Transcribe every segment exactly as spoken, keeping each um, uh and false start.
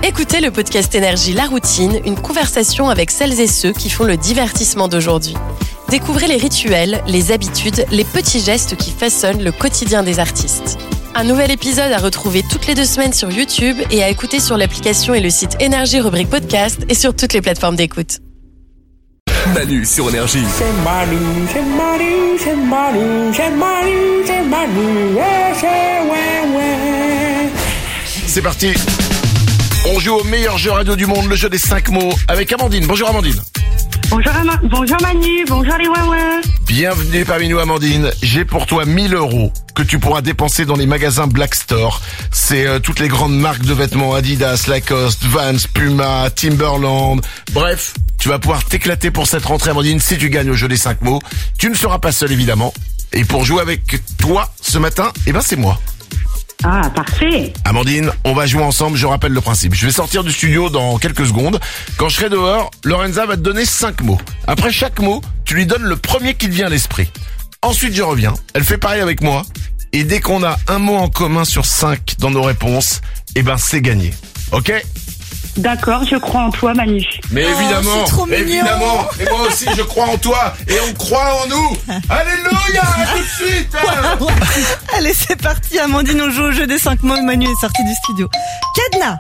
Écoutez le podcast Énergie La Routine, une conversation avec celles et ceux qui font le divertissement d'aujourd'hui. Découvrez les rituels, les habitudes, les petits gestes qui façonnent le quotidien des artistes. Un nouvel épisode à retrouver toutes les deux semaines sur YouTube et à écouter sur l'application et le site Énergie rubrique podcast et sur toutes les plateformes d'écoute. Manu sur Énergie. C'est Manu, c'est Manu, c'est Manu, c'est Manu, c'est Manu, ouais, c'est ouais, ouais. C'est parti. On joue au meilleur jeu radio du monde, le jeu des cinq mots, avec Amandine. Bonjour Amandine. Bonjour, Ama- bonjour Manu, bonjour les ouin-ouin. Bienvenue parmi nous Amandine. J'ai pour toi mille euros que tu pourras dépenser dans les magasins Black Store. C'est euh, toutes les grandes marques de vêtements, Adidas, Lacoste, Vans, Puma, Timberland. Bref, tu vas pouvoir t'éclater pour cette rentrée Amandine si tu gagnes au jeu des cinq mots. Tu ne seras pas seul évidemment. Et pour jouer avec toi ce matin, eh ben c'est moi. Ah, parfait. Amandine, on va jouer ensemble, je rappelle le principe. Je vais sortir du studio dans quelques secondes. Quand je serai dehors, Lorenza va te donner cinq mots. Après chaque mot, tu lui donnes le premier qui te vient à l'esprit. Ensuite, je reviens. Elle fait pareil avec moi. Et dès qu'on a un mot en commun sur cinq dans nos réponses, eh ben c'est gagné. Ok ? D'accord, je crois en toi Manu. Mais Oh, évidemment, c'est trop mignon. évidemment. Et moi aussi, je crois en toi. Et on croit en nous. Alléluia, à tout de suite. hein. Allez, c'est parti, Amandine, on joue au jeu des cinq mots. Manu est sorti du studio. Cadenas.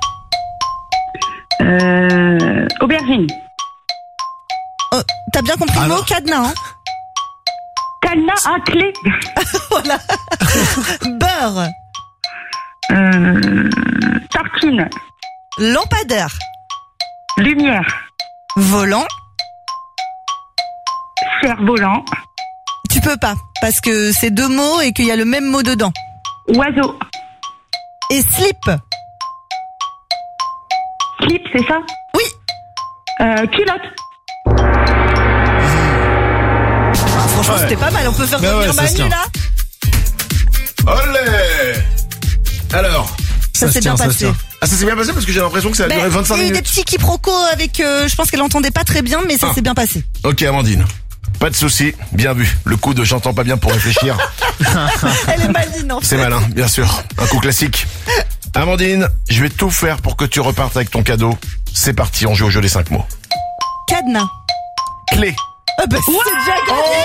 Euh, aubergine. Oh, t'as bien compris le mot cadenas, hein? Cadenas à clé. Voilà. Beurre. Euh, tartine. Lampadaire. Lumière. Volant. Cerf-volant. Tu peux pas, parce que c'est deux mots et qu'il y a le même mot dedans. Oiseau. Et slip. Slip, c'est ça? Oui. Euh, culotte. Ah, franchement, Ouais. c'était pas mal. On peut faire Bah revenir ouais, ça se Manu, tient. là? Olé. Alors, Ça, se s'est tient, bien ça se passé. tient. ah, ça s'est bien passé parce que j'ai l'impression que ça a Ben, duré vingt-cinq il y a eu des minutes. petits quiproquos avec, euh, je pense qu'elle entendait pas très bien, mais ça Ah. s'est bien passé. Ok Amandine, pas de souci, bien vu. Le coup de j'entends pas bien pour réfléchir, Elle est maline, en fait. c'est malin, bien sûr. Un coup classique. Amandine, je vais tout faire pour que tu repartes avec ton cadeau. C'est parti, on joue au jeu des cinq mots. Cadenas. Clé. Ah bah, c'est déjà gagné.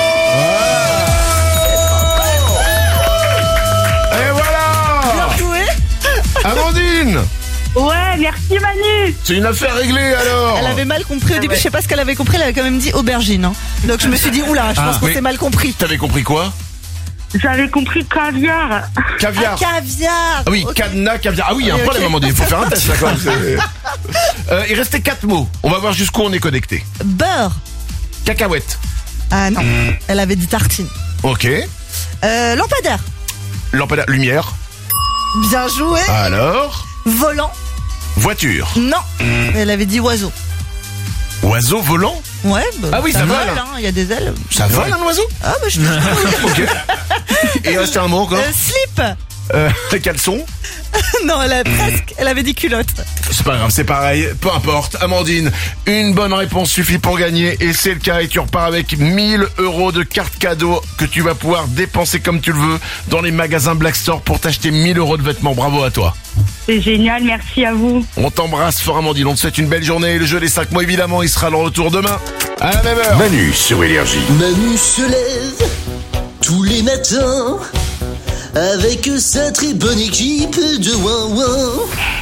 Et voilà Bien joué. Amandine, Ouais, merci Manu. c'est une affaire réglée alors. Elle avait mal compris au début, je sais pas ce qu'elle avait compris, elle avait quand même dit aubergine. Hein. Donc je me suis dit, oula, je Ah, pense qu'on mais- s'est mal compris. T'avais compris quoi? J'avais compris caviar. Caviar. Ah, caviar. Ah oui, Ok. cadenas, caviar. Ah oui, il y a un Oui, problème ok. Amandine, il faut faire un test là quand même. c'est- Euh, il restait quatre mots. On va voir jusqu'où on est connecté. Beurre. Cacahuète. Ah non, elle avait dit tartine. Ok. Euh, lampadaire. Lampadaire, lumière. Bien joué. Alors, Volant. voiture. Non, elle avait dit oiseau. Oiseau volant. Ouais, bah, Ah oui, ça vole. hein, il y a des ailes. Ça vole un oiseau? Ah bah je te Ok. Et il restait un mot encore. euh, Slip. Euh, caleçon. Non, elle a presque, elle avait dit culotte. C'est pas grave, c'est pareil. Peu importe. Amandine, une bonne réponse suffit pour gagner. Et c'est le cas. Et tu repars avec mille euros de cartes cadeaux que tu vas pouvoir dépenser comme tu le veux dans les magasins Black Store pour t'acheter mille euros de vêtements. Bravo à toi. C'est génial, merci à vous. On t'embrasse fort Amandine. On te souhaite une belle journée. Le jeu des cinq mots, évidemment, il sera de retour demain à la même heure. Manu sur Énergie. Manu se lève tous les matins avec sa très bonne équipe de Ouin Ouin.